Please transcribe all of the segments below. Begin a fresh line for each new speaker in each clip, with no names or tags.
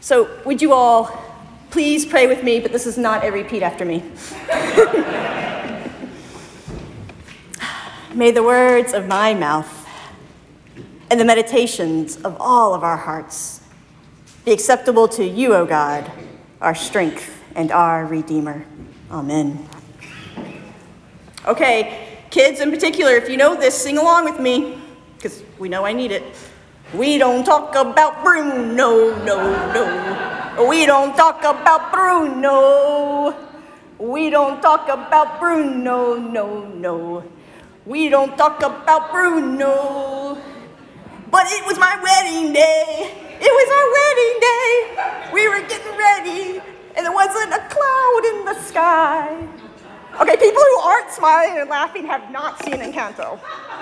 So would you all please pray with me, but this is not a repeat after me. May the words of my mouth and the meditations of all of our hearts be acceptable to you, O God, our strength and our Redeemer. Amen. Okay, kids in particular, if you know this, sing along with me, because we know I need it. We don't talk about Bruno, no. We don't talk about Bruno. We don't talk about Bruno, no. We don't talk about Bruno. But it was my wedding day. It was our wedding day. We were getting ready, and there wasn't a cloud in the sky. Okay, people who aren't smiling and laughing have not seen Encanto.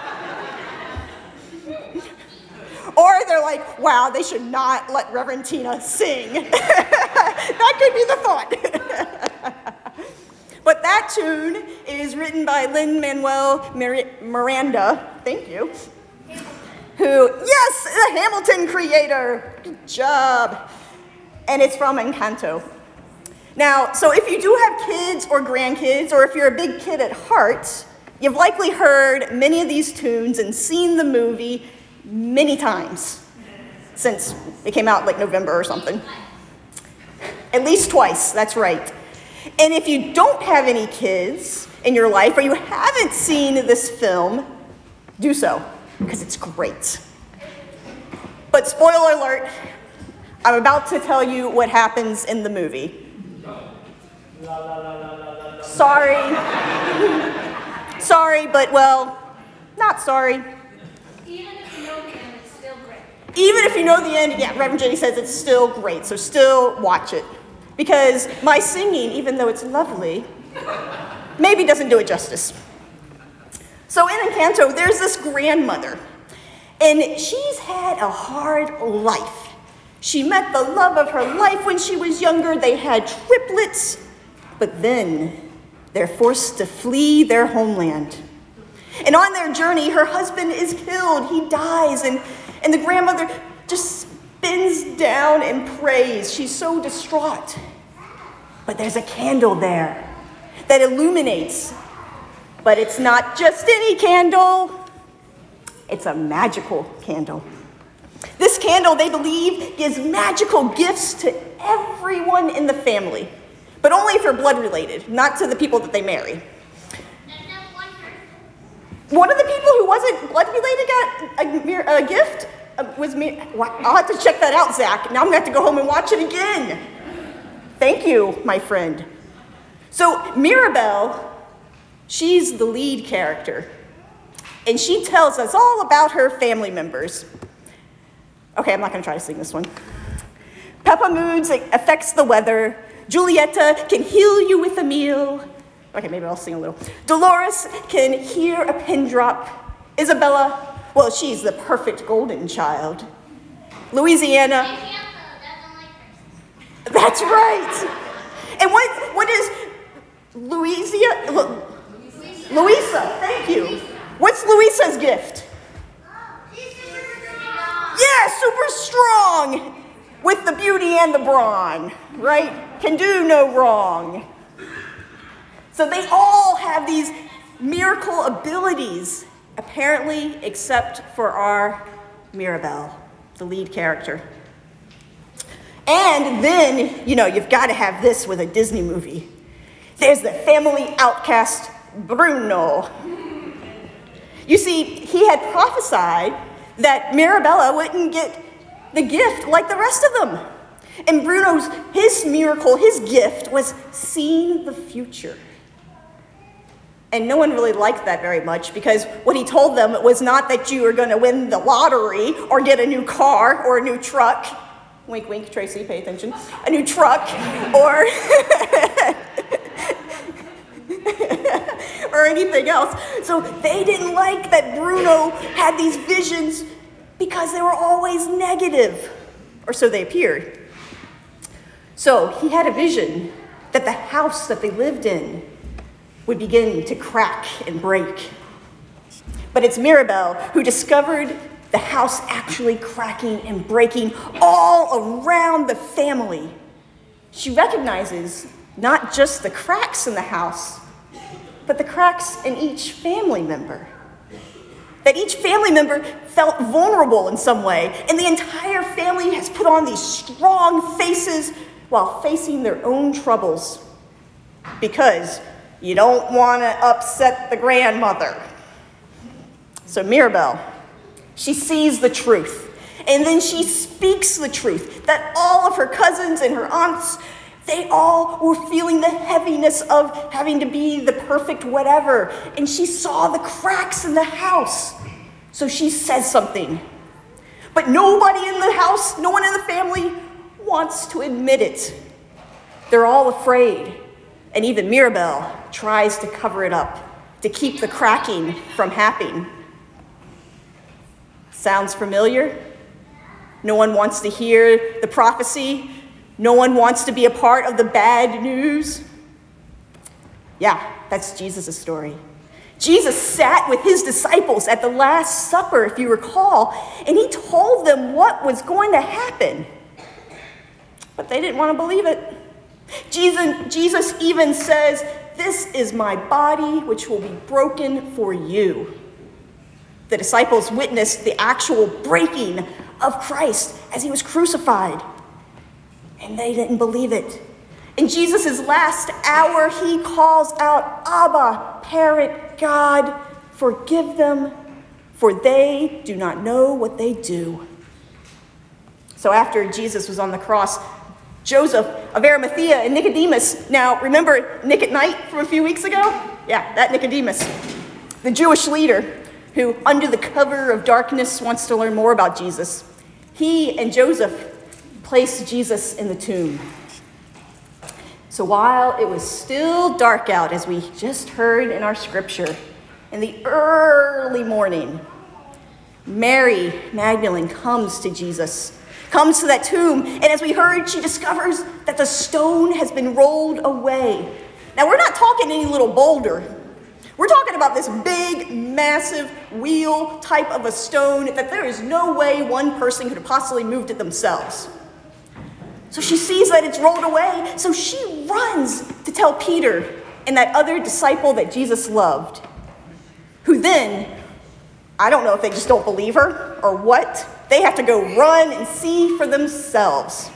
Or they're like, wow, they should not let Reverend Tina sing. That could be the thought. But that tune is written by Lin-Manuel Miranda, thank you, who, yes, the Hamilton creator, good job. And it's from Encanto. Now, so if you do have kids or grandkids, or if you're a big kid at heart, you've likely heard many of these tunes and seen the movie many times since it came out like November or something. At least twice, that's right. And if you don't have any kids in your life or you haven't seen this film, do so, because it's great. But spoiler alert, I'm about to tell you what happens in the movie. Sorry. Sorry, but well, not sorry.
Even if you know the end, it's still great.
Even if you know the end, yeah, Reverend Jenny says it's still great, so still watch it. Because my singing, even though it's lovely, maybe doesn't do it justice. So in Encanto, there's this grandmother, and she's had a hard life. She met the love of her life when she was younger. They had triplets, but then they're forced to flee their homeland. And on their journey, her husband is killed. He dies, and the grandmother just bends down and prays. She's so distraught. But there's a candle there that illuminates. But it's not just any candle. It's a magical candle. This candle, they believe, gives magical gifts to everyone in the family. But only if you're blood related, not to the people that they marry. One of the people who wasn't blood related got a gift. Was me. I'll have to check that out, Zach. Now I'm going to have to go home and watch it again. Thank you, my friend. So Mirabel, she's the lead character. And she tells us all about her family members. Okay, I'm not going to try to sing this one. Peppa Moods affects the weather. Julieta can heal you with a meal. Okay, maybe I'll sing a little. Dolores can hear a pin drop. Isabella, well, she's the perfect golden child. Louisiana. That's right. And what is Louisa? Louisa, thank you. What's Louisa's gift? Yeah, super strong. With the beauty and the brawn, right? Can do no wrong. So they all have these miracle abilities, apparently, except for our Mirabel, the lead character. And then, you've got to have this with a Disney movie. There's the family outcast, Bruno. You see, he had prophesied that Mirabella wouldn't get the gift like the rest of them. And Bruno's, his miracle, his gift was seeing the future. And no one really liked that very much because what he told them was not that you were going to win the lottery or get a new car or a new truck. Wink, wink, Tracy, pay attention. A new truck or or anything else. So they didn't like that Bruno had these visions because they were always negative, or so they appeared. So he had a vision that the house that they lived in would begin to crack and break. But it's Mirabel who discovered the house actually cracking and breaking all around the family. She recognizes not just the cracks in the house, but the cracks in each family member. That each family member felt vulnerable in some way, and the entire family has put on these strong faces while facing their own troubles, because you don't want to upset the grandmother. So Mirabel, she sees the truth, and then she speaks the truth, that all of her cousins and her aunts, they all were feeling the heaviness of having to be the perfect whatever, and she saw the cracks in the house. So she says something. But nobody in the house, no one in the family wants to admit it. They're all afraid. And even Mirabel tries to cover it up, to keep the cracking from happening. Sounds familiar? No one wants to hear the prophecy. No one wants to be a part of the bad news. Yeah, that's Jesus' story. Jesus sat with his disciples at the Last Supper, if you recall, and he told them what was going to happen. But they didn't want to believe it. Jesus even says, "This is my body, which will be broken for you." The disciples witnessed the actual breaking of Christ as he was crucified, and they didn't believe it. In Jesus' last hour, he calls out, "Abba, Parent God, forgive them, for they do not know what they do." So after Jesus was on the cross, Joseph of Arimathea and Nicodemus, now remember Nick at Night from a few weeks ago? Yeah, that Nicodemus, the Jewish leader who under the cover of darkness wants to learn more about Jesus. He and Joseph placed Jesus in the tomb. So while it was still dark out, as we just heard in our scripture, in the early morning, Mary Magdalene comes to Jesus, comes to that tomb, and as we heard, she discovers that the stone has been rolled away. Now, we're not talking any little boulder. We're talking about this big, massive wheel type of a stone that there is no way one person could have possibly moved it themselves. So she sees that it's rolled away, so she runs to tell Peter and that other disciple that Jesus loved, who then, I don't know if they just don't believe her or what, they have to go run and see for themselves.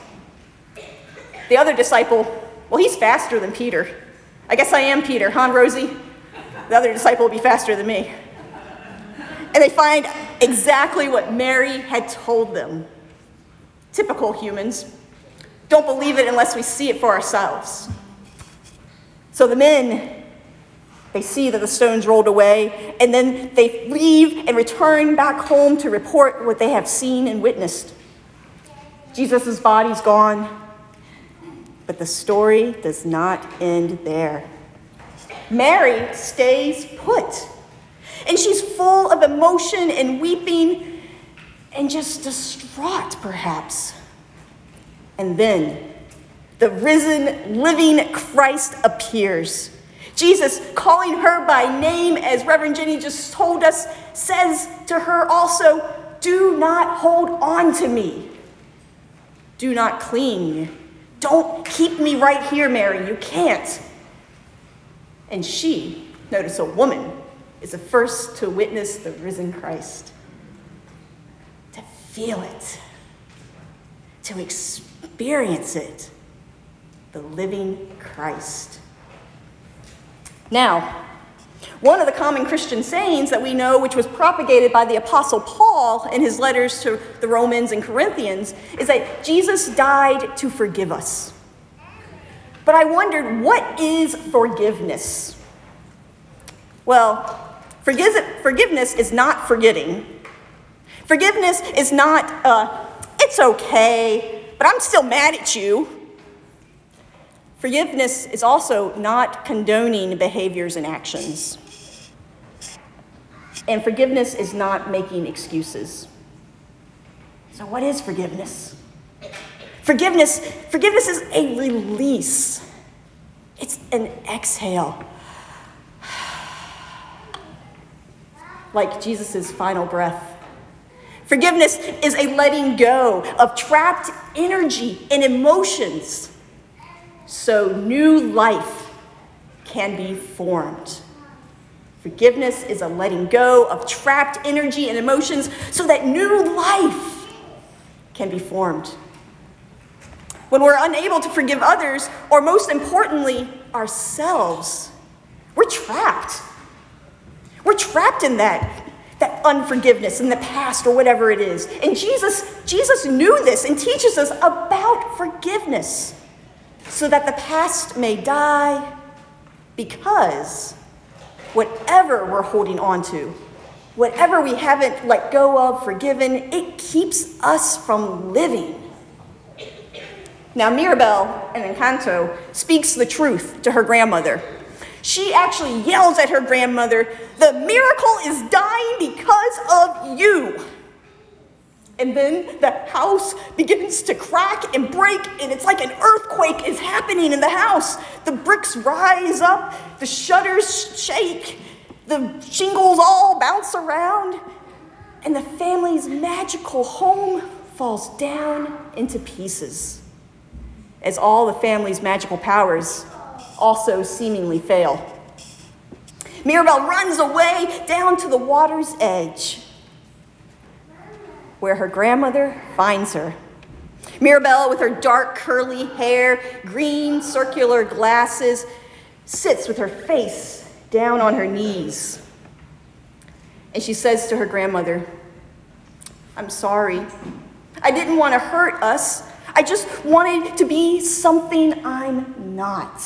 The other disciple, well, he's faster than Peter. I guess I am Peter, huh, Rosie? The other disciple will be faster than me. And they find exactly what Mary had told them. Typical humans. Don't believe it unless we see it for ourselves. So the men, they see that the stone's rolled away, and then they leave and return back home to report what they have seen and witnessed. Jesus' body's gone, but the story does not end there. Mary stays put, and she's full of emotion and weeping and just distraught, perhaps. And then the risen, living Christ appears. Jesus, calling her by name, as Reverend Jenny just told us, says to her also, "Do not hold on to me. Do not cling. Don't keep me right here, Mary. You can't." And she, notice a woman, is the first to witness the risen Christ, to feel it, to experience it, the living Christ. Now, one of the common Christian sayings that we know, which was propagated by the Apostle Paul in his letters to the Romans and Corinthians, is that Jesus died to forgive us. But I wondered, what is forgiveness? Well, forgiveness is not forgetting. Forgiveness is not, it's okay, but I'm still mad at you. Forgiveness is also not condoning behaviors and actions. And forgiveness is not making excuses. So what is forgiveness? Forgiveness is a release. It's an exhale. Like Jesus' final breath. Forgiveness is a letting go of trapped energy and emotions so new life can be formed. Forgiveness is a letting go of trapped energy and emotions so that new life can be formed. When we're unable to forgive others, or most importantly, ourselves, we're trapped. We're trapped in that unforgiveness in the past or whatever it is. And Jesus knew this and teaches us about forgiveness so that the past may die, because whatever we're holding on to, whatever we haven't let go of, forgiven, it keeps us from living. Now, Mirabel in Encanto speaks the truth to her grandmother. She actually yells at her grandmother, "The miracle is dying because of you." And then the house begins to crack and break, and it's like an earthquake is happening in the house. The bricks rise up, the shutters shake, the shingles all bounce around, and the family's magical home falls down into pieces, as all the family's magical powers also seemingly fail. Mirabel runs away down to the water's edge, where her grandmother finds her. Mirabel, with her dark curly hair, green circular glasses, sits with her face down on her knees. And she says to her grandmother, "I'm sorry. I didn't want to hurt us. I just wanted to be something I'm not."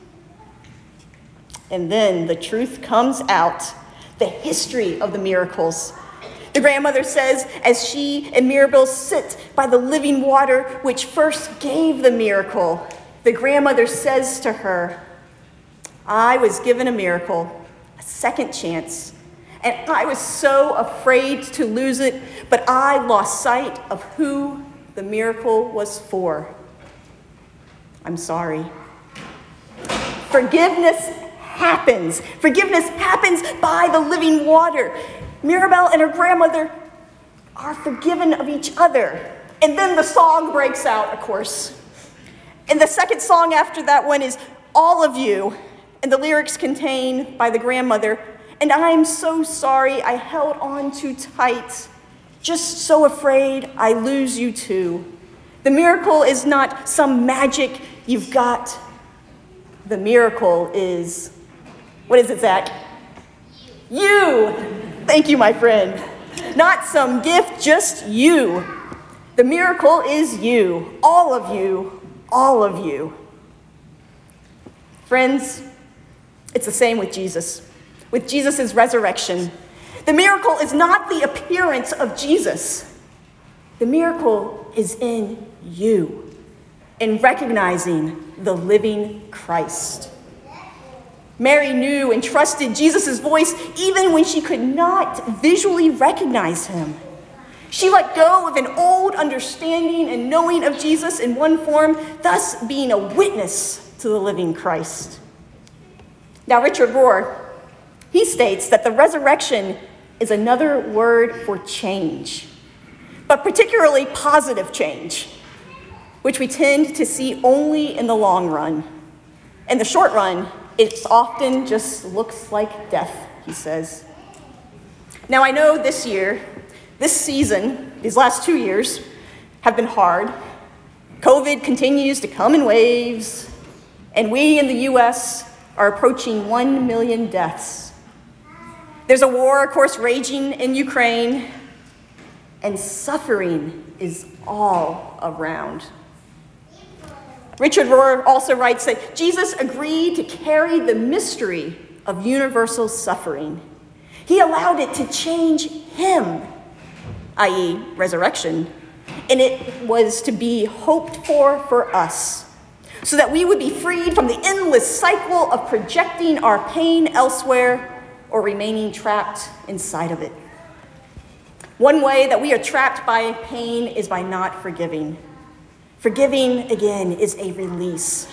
And then the truth comes out, the history of the miracles. The grandmother says, as she and Mirabel sit by the living water which first gave the miracle, the grandmother says to her, "I was given a miracle, a second chance, and I was so afraid to lose it, but I lost sight of who the miracle was for. I'm sorry." Forgiveness happens. Forgiveness happens by the living water. Mirabel and her grandmother are forgiven of each other. And then the song breaks out, of course. And the second song after that one is "All of You." And the lyrics contain by the grandmother, "And I'm so sorry I held on too tight, just so afraid I lose you too. The miracle is not some magic you've got. The miracle is," what is it, Zach? You. Thank you, my friend. Not some gift, just you. The miracle is you. All of you. All of you. Friends, it's the same with Jesus. With Jesus' resurrection. The miracle is not the appearance of Jesus. The miracle is in you, in recognizing the living Christ. Mary knew and trusted Jesus' voice even when she could not visually recognize him. She let go of an old understanding and knowing of Jesus in one form, thus being a witness to the living Christ. Now, Richard Rohr, he states that the resurrection is another word for change, but particularly positive change, which we tend to see only in the long run. In the short run, it often just looks like death, he says. Now, I know this year, this season, these last 2 years have been hard. COVID continues to come in waves, and we in the U.S. are approaching 1 million deaths. There's a war, of course, raging in Ukraine, and suffering is all around. Richard Rohr also writes that Jesus agreed to carry the mystery of universal suffering. He allowed it to change him, i.e., resurrection, and it was to be hoped for us, so that we would be freed from the endless cycle of projecting our pain elsewhere or remaining trapped inside of it. One way that we are trapped by pain is by not forgiving. Forgiving, again, is a release,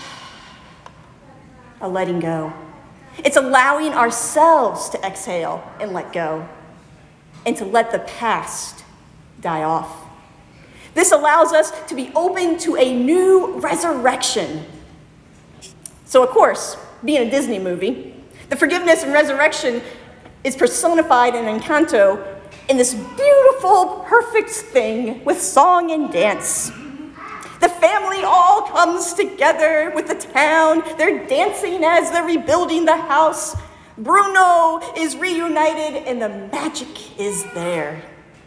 a letting go. It's allowing ourselves to exhale and let go, and to let the past die off. This allows us to be open to a new resurrection. So, of course, being a Disney movie, the forgiveness and resurrection is personified in Encanto in this beautiful, perfect thing with song and dance. The family all comes together with the town. They're dancing as they're rebuilding the house. Bruno is reunited and the magic is there.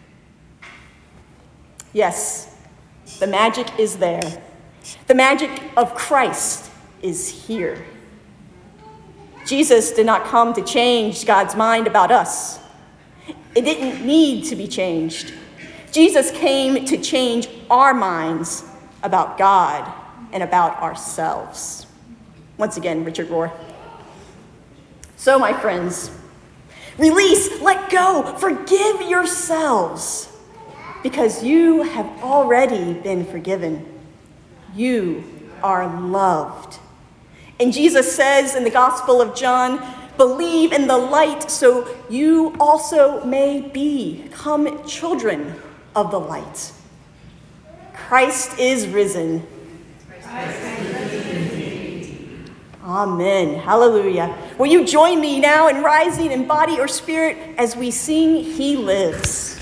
Yes, the magic is there. The magic of Christ is here. Jesus did not come to change God's mind about us. It didn't need to be changed. Jesus came to change our minds about God and about ourselves. Once again, Richard Rohr. So, my friends, release, let go, forgive yourselves, because you have already been forgiven. You are loved. And Jesus says in the Gospel of John, believe in the light so you also may become children of the light. Christ is risen. Amen. Hallelujah. Will you join me now in rising in body or spirit as we sing He Lives?